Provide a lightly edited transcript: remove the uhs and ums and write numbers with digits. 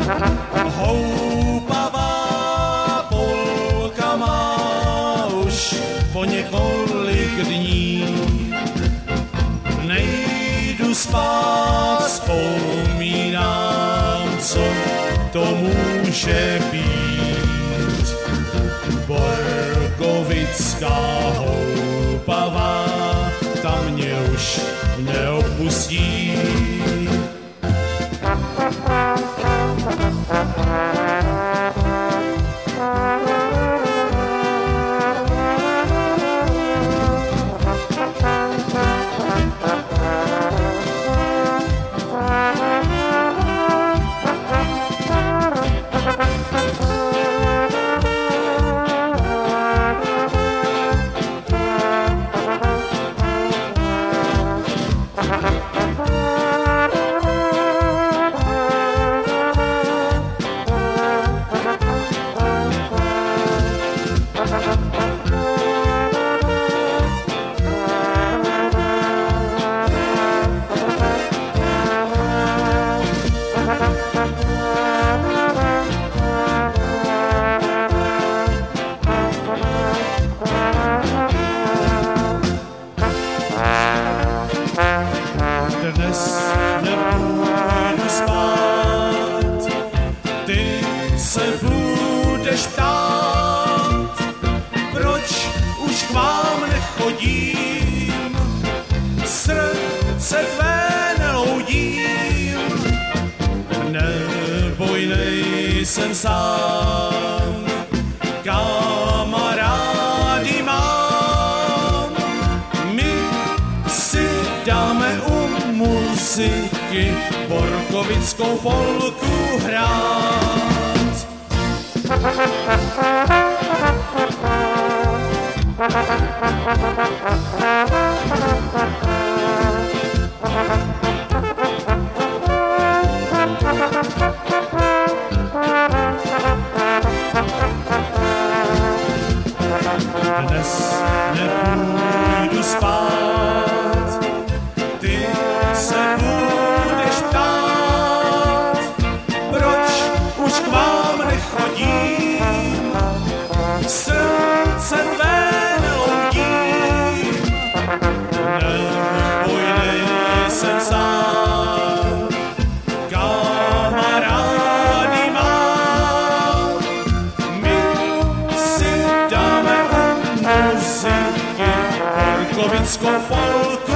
Houpavá polka má už po několik dní. Nejdu spát, vzpomínám, co to může být. Borkovická houpavá, ta mě už neopustí. Dnes nepůjdu spát, ty se budeš ptát, proč už k vám nechodím, srdce tvé neloudím. Neboj, nejsem sám, kamarády mám, my si dáme muziky borkovickou polku hrát. Dnes nepůjdu spát, ty se budeš ptát, proč už k vám nechodím, srdce tvé neloudím. Neboj, nejsem sám, kamarády mám, my si dáme muziky borkovickou polku.